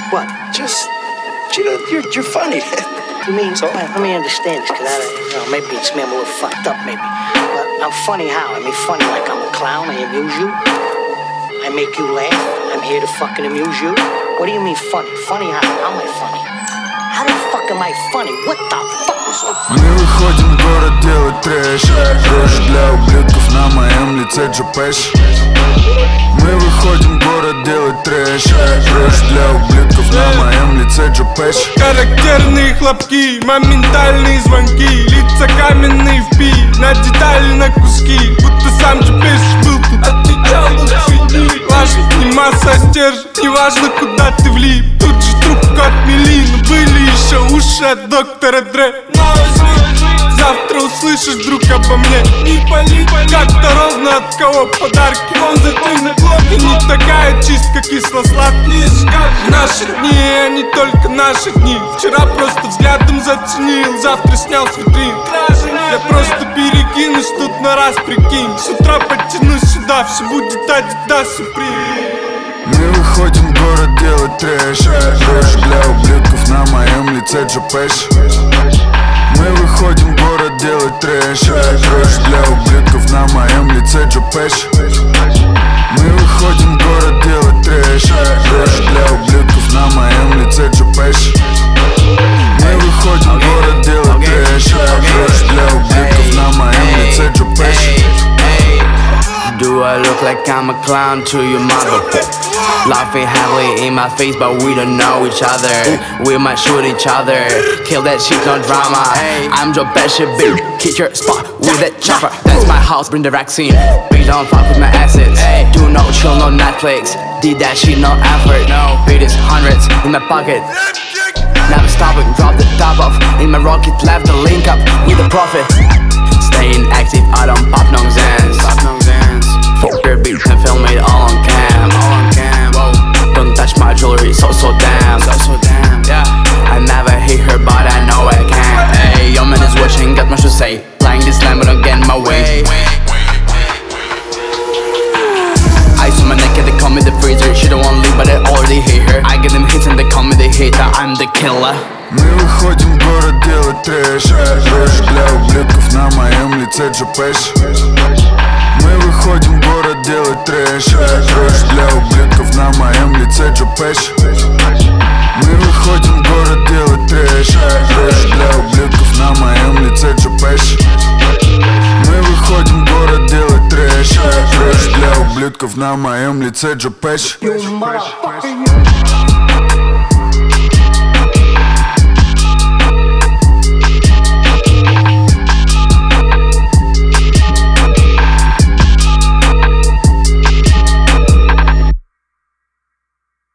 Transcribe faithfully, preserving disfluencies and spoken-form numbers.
What? Just, you know, you're, you're funny. You mean, so, let me understand this, because I, you know, maybe it's me, I'm a little fucked up, maybe. But I'm funny how? I mean, funny like I'm a clown, I amuse you. I make you laugh, I'm here to fucking amuse you. What do you mean funny? Funny how? How am I funny? How the fuck am I funny? What the fuck is so funny? Мы выходим в город делать трэш. Брошь для ублюдков на моем лице Джо Пэш. Мы выходим в город делать трэш. Брошь для ублюдков на моем лице Джо Пэш. Характерные хлопки, моментальные звонки, лица каменные в пи, на детали, на куски, будто сам Джо Пэш был тут. Отвечал лучшие дни. Важно не масса, а стержень, неважно куда ты влип. Тут же трубку отмели, но были еще уши от доктора Дре. Завтра услышишь вдруг обо мне. Не пали, как-то ровно от кого подарки. Он за ты на блоке, не такая чистка кисло-сладкие. Наши дни, они только наши дни. Вчера просто взглядом заценил, завтра снял с витрин. Я просто перекинусь тут на раз, прикинь. С утра подтянусь сюда, все будет Adidas Supreme. Мы выходим в город делать трэш. Брошь для ублюдков на моем лице Джо Пэш. Мы выходим в город делать трэш. Брошь для ублюдков на моем лице Джо Пэш. Мы выходим в город делать трэш. Брошь для ублюдков на моем лице Джо Пэш. Мы выходим в город делать трэш. Брошь для ублюдков на моем лице Джо Пэш. Do I look like I'm a clown to your mother? Laughing heavily in my face, but we don't know each other. We might shoot each other, kill that shit, no drama. I'm Joe Pesci, bitch, kick your spot with that chopper. That's my house, bring the vaccine. Bitch, don't fuck with my assets. Do no chill, no Netflix. Did that shit, no effort. No, beat is hundreds in my pocket. Never stopping, drop the top off. In my rocket, left the link up with the profit. Staying active, I don't pop no Zans. Fuck your bitch and film it all on cam. All on cam. Whoa. Don't touch my jewelry, so so damn. So so damn. Yeah. I never hit her, but I know I can. Hey, your man is watching, got much to say. Playing this line, but don't get in my way. Ice on my neck and they call me the freezer. She don't wanna leave, but I already hate her. I get them hits and they call me the hater. I'm the killer. Мы выходим в город делать трэш. Брошь для ублюдков на моем лице Джо Пэш. Мы выходим в город делать трэш. Брошь для ублюдков на моем лице Джо Пэш. Мы выходим в город делать трэш. Брошь для ублюдков на моем лице Джо Пэш. Мы выходим в город делать трэш. Брошь для ублюдков на моем лице Джо Пэш.